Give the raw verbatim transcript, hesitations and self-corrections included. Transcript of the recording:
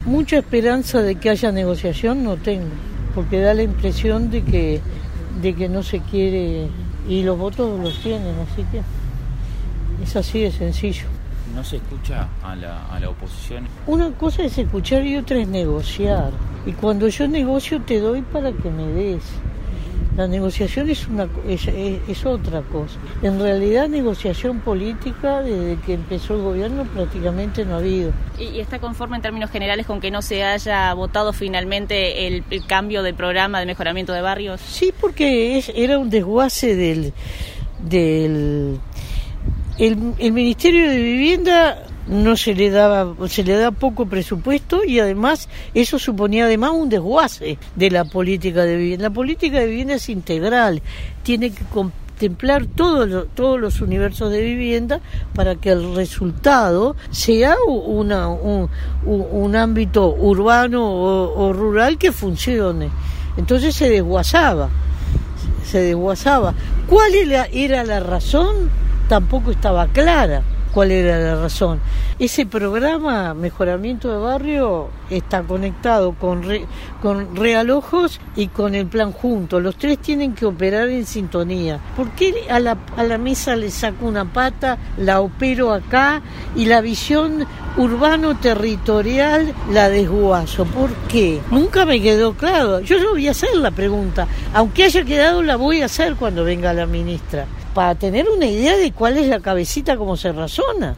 Mucha esperanza de que haya negociación no tengo, porque da la impresión de que, de que no se quiere, y los votos los tienen, así que es así de sencillo. ¿No se escucha a la, a la oposición? Una cosa es escuchar y otra es negociar. Y cuando yo negocio te doy para que me des. La negociación es, una, es, es, es otra cosa. En realidad, negociación política, desde que empezó el gobierno, prácticamente no ha habido. ¿Y está conforme en términos generales con que no se haya votado finalmente el, el cambio de programa de mejoramiento de barrios? Sí, porque es, era un desguace del... del el, el Ministerio de Vivienda no se le daba, se le da poco presupuesto y además eso suponía además un desguace de la política de vivienda. La política de vivienda es integral, tiene que contemplar todos los, todos los universos de vivienda para que el resultado sea una, un, un, un ámbito urbano o, o rural que funcione. Entonces se desguazaba, se desguazaba. ¿Cuál era, era la razón? Tampoco estaba clara. ¿Cuál era la razón? Ese programa Mejoramiento de Barrio está conectado con, re, con Realojos y con el Plan Junto. Los tres tienen que operar en sintonía. ¿Por qué a la, a la mesa le saco una pata, la opero acá y la visión urbano-territorial la desguazo? ¿Por qué? Nunca me quedó claro. Yo no voy a hacer la pregunta. Aunque haya quedado, la voy a hacer cuando venga la ministra, para tener una idea de cuál es la cabecita, cómo se razona.